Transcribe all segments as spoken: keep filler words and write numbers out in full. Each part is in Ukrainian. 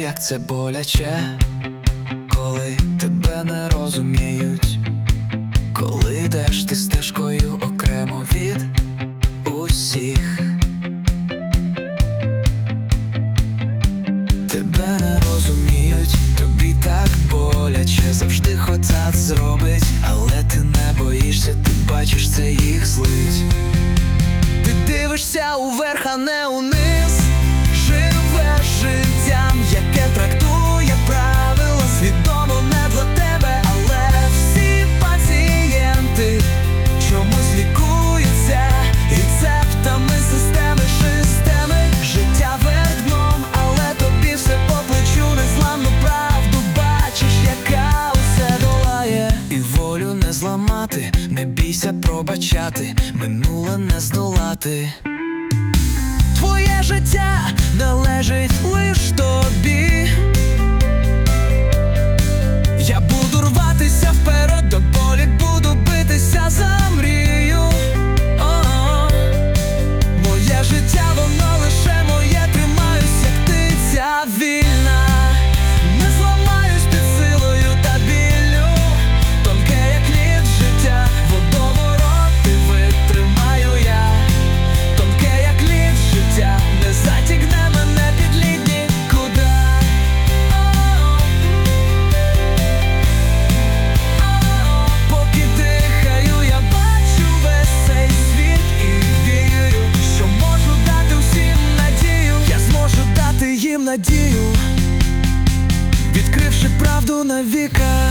як це боляче, коли тебе не розуміють, коли йдеш ти стежкою окремо від усіх. Тебе не розуміють, тобі так боляче, завжди хотять зробить, але ти не боїшся, ти бачиш, це їх злить. Ти дивишся уверх, а не униз, живеш життям, яке трактує правила, свідомо не для тебе, але всі пацієнти чомусь лікуються рецептами системи, системи. Життя вверх дном, але тобі все по плечу, незламну правду бачиш, яка усе долає. І волю не зламати, не бійся пробачати, минуле не здолати. Твоє життя належить лиш тобі. Я буду рватися вперед до болі, буду битися за мрію. О-о-о. Моє життя, воно лише моє, тримаюсь, як птиця вільна. Не зламаюсь під силою та біллю, тонке, як лід життя, водовороти витримаю я. Тонке, як лід життя, не затягне мене під лід нікуди. Поки дихаю, я бачу весь цей світ і вірю, що можу дати усім надію. Я зможу дати їм надію, відкривши правду навіка.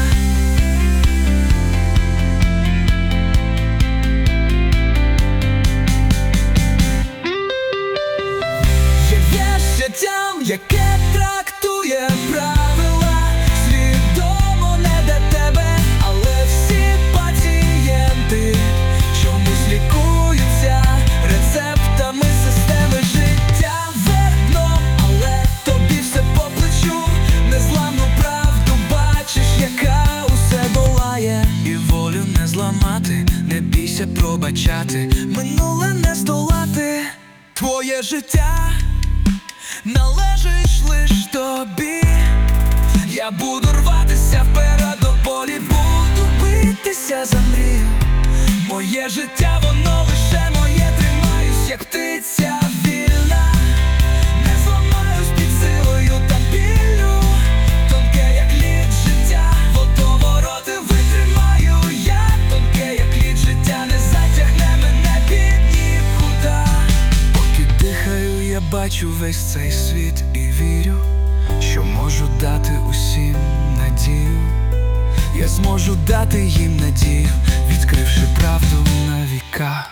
Життям, яке трактує правила, свідомо не для тебе, але всі пацієнти чомусь лікуються рецептами системи. Життя вверх дном, але тобі все по плечу, незламну правду бачиш, яка усе долає. І волю не зламати, не бійся пробачати, минуле не здолати. Твоє життя належиш лиш тобі. Я буду рватися вперед до болі, буду битися за мрію. Моє життя, воно лише моє, тримаюсь, як птиця вільна. Не зламаюсь під силою та біллю, тонке, як лід життя, водовороти витримаю я. Тонке, як лід життя, не затягне мене під нікуди. Поки дихаю, я бачу весь цей світ і вірю, що можу дати усім надію. Я зможу дати їм надію, відкривши правду на віка.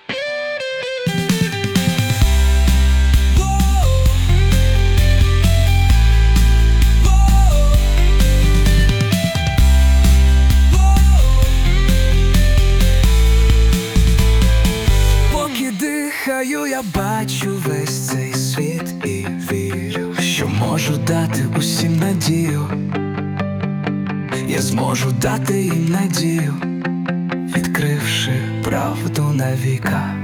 Поки дихаю, я бачу весь цей світ і вірю, що можу дати усім надію. Я зможу дати їм надію, відкривши правду на віка.